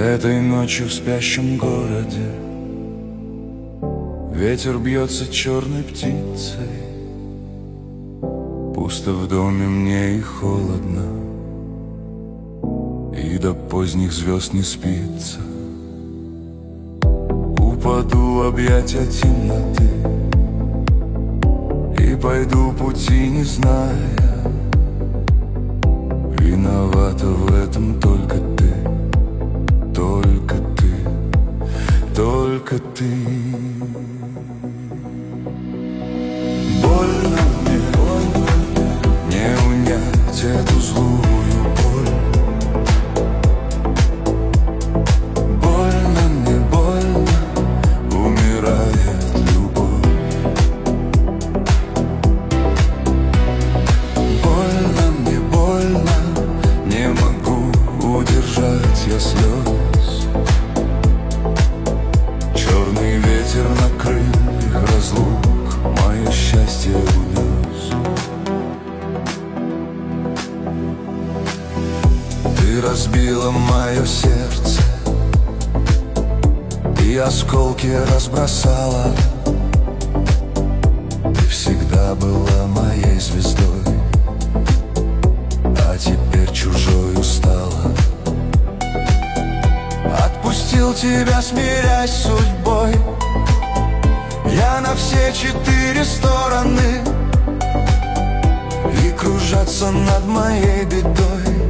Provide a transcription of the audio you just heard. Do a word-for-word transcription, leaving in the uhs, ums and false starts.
Этой ночью в спящем городе ветер бьется черной птицей. Пусто в доме мне и холодно, и до поздних звезд не спится. Упаду в объятия темноты и пойду пути не зная. Виновата в этом только ты, только ты, только ты. Больно мне, больно не унять эту злую боль. Больно мне, больно, умирает любовь. Больно мне, больно, не могу удержать я слез. Черный ветер на крыльях разлук мое счастье унес. Ты разбила мое сердце и осколки разбросала. Ты всегда была моей звездой, а теперь чужою стала. Отпустил тебя, смирясь с судьбой, я на все четыре стороны, и кружатся над моей бедой